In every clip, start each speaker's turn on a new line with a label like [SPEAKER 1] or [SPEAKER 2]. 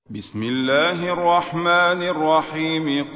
[SPEAKER 1] بسم الله الرحمن الرحيم.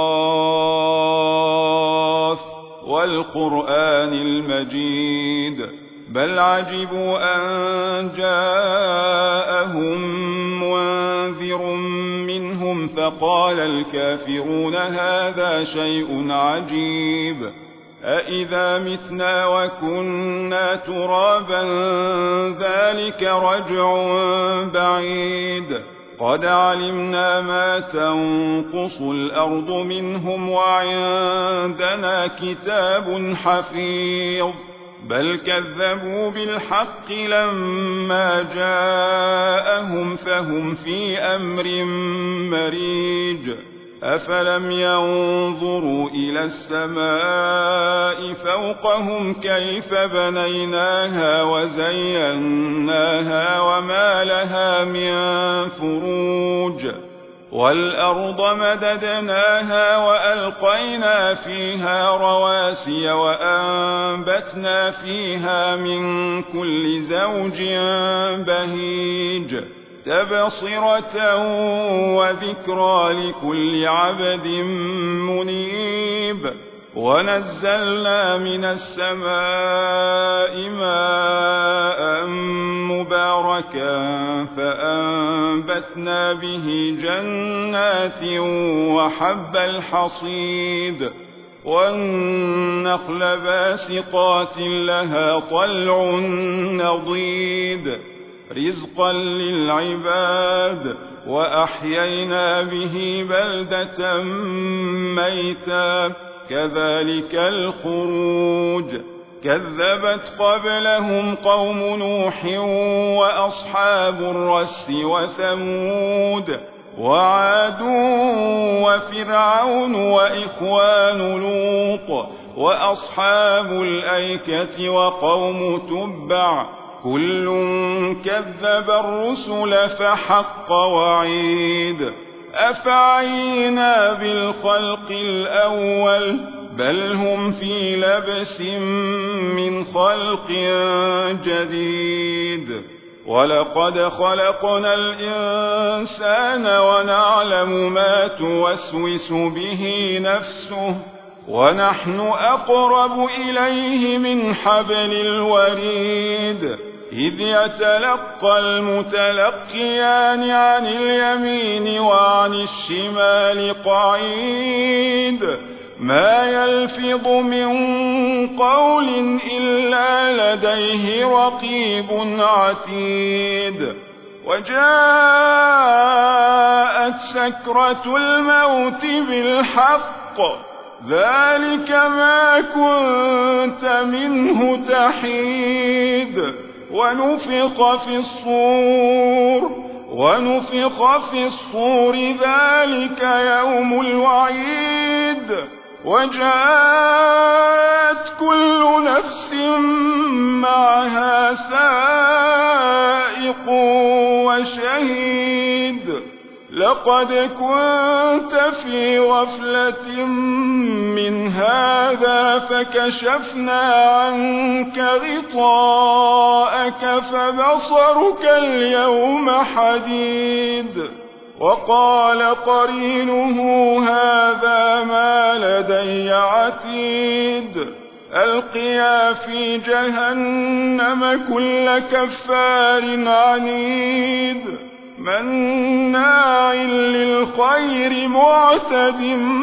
[SPEAKER 1] قاف والقرآن المجيد. بل عجبوا أن جاءهم منذر منهم فقال الكافرون هذا شيء عجيب. أإذا متنا وكنا ترابا ذلك رجع بعيد. قد علمنا ما تنقص الأرض منهم وعندنا كتاب حفيظ. بل كذبوا بالحق لما جاءهم فهم في أمر مريج. أفلم ينظروا إلى السماء فوقهم كيف بنيناها وزيناها وما لها من فروج. والأرض مددناها وألقينا فيها رواسي وأنبتنا فيها من كل زوج بهيج تبصرة وذكرى لكل عبد منيب. ونزلنا من السماء ماء مباركا فأنبتنا به جنات وحب الحصيد والنخل باسقات لها طلع نضيد رزقا للعباد. وأحيينا به بلدة ميتا كذلك الخروج. كذبت قبلهم قوم نوح وأصحاب الرس وثمود وعاد وفرعون وإخوان لوط وأصحاب الأيكة وقوم تبع كل كذب الرسل فحق وعيد. أفعينا بالخلق الأول بل هم في لبس من خلق جديد. ولقد خلقنا الإنسان ونعلم ما توسوس به نفسه ونحن أقرب إليه من حبل الوريد. إذ يتلقى المتلقيان عن اليمين وعن الشمال قعيد. ما يلفظ من قول إلا لديه رقيب عتيد. وجاءت سكرة الموت بالحق ذلك ما كنت منه تحيد. ونفخ في الصور ذلك يوم الوعيد. وجاءت كل نفس معها سائق وشهيد. لقد كنت في غفلة من هذا فكشفنا عنك غطاءك فبصرك اليوم حديد. وقال قرينه هذا ما لدي عتيد. ألقيا في جهنم كل كفار عنيد مناع للخير معتد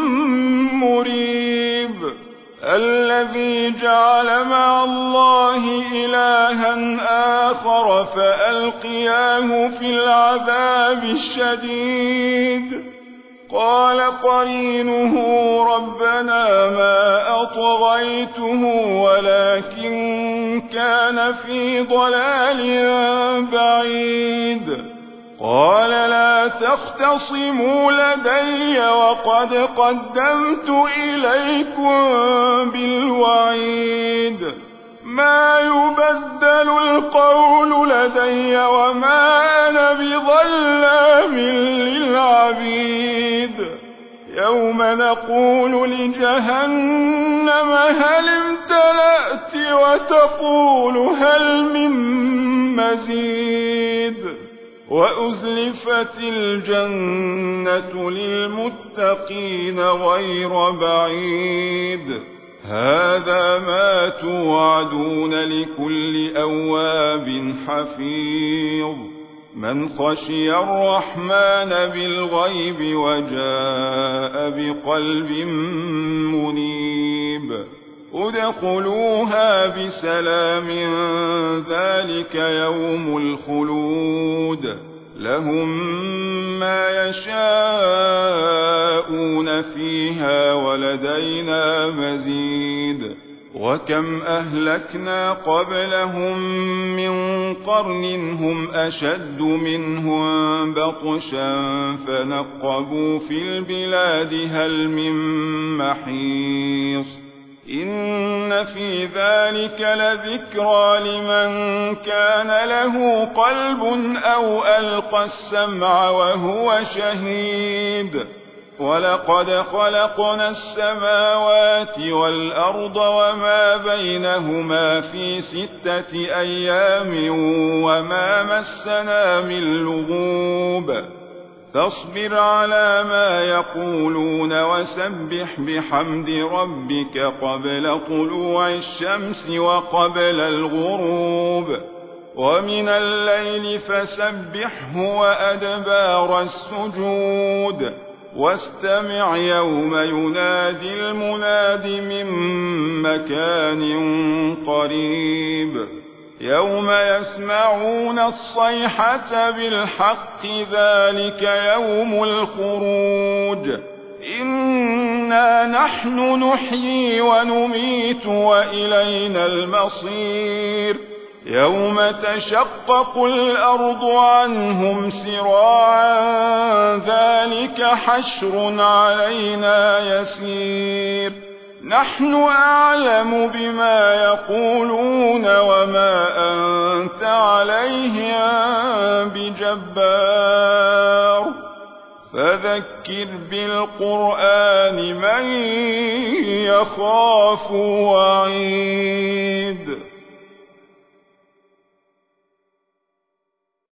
[SPEAKER 1] مريب. الذي جعل مع الله إلها آخر فألقياه في العذاب الشديد. قال قرينه ربنا ما أطغيته ولكن كان في ضلال بعيد. قال لا تختصموا لدي وقد قدمت إليكم بالوعيد. ما يبدل القول لدي وما أنا بظلام للعبيد. يوم نقول لجهنم هل امتلأت وتقول هل من مزيد. وأزلفت الجنة للمتقين غير بعيد هذا ما توعدون لكل أواب حفيظ من خشي الرحمن بالغيب وجاء بقلب منيب ادخلوها بسلام ذلك يوم الخلود لهم ما يشاءون فيها ولدينا مزيد وكم أهلكنا قبلهم من قرن هم أشد منهم بطشا فنقبوا في البلاد هل من محيص إن في ذلك لذكرى لمن كان له قلب أو ألقى السمع وهو شهيد ولقد خلقنا السماوات والأرض وما بينهما في 6 أيام وما مسنا من لغوب فاصبر على ما يقولون وسبح بحمد ربك قبل طلوع الشمس وقبل الغروب ومن الليل فسبحه وأدبار السجود واستمع يوم ينادي المناد من مكان قريب يوم يسمعون الصيحة بالحق ذلك يوم الخروج إنا نحن نحيي ونميت وإلينا المصير يوم تشقق الأرض عنهم سراعا ذلك حشر علينا يسير نحن أعلم بما يقولون وما أنت عليهم بجبار فذكر بالقرآن من يخاف وعيد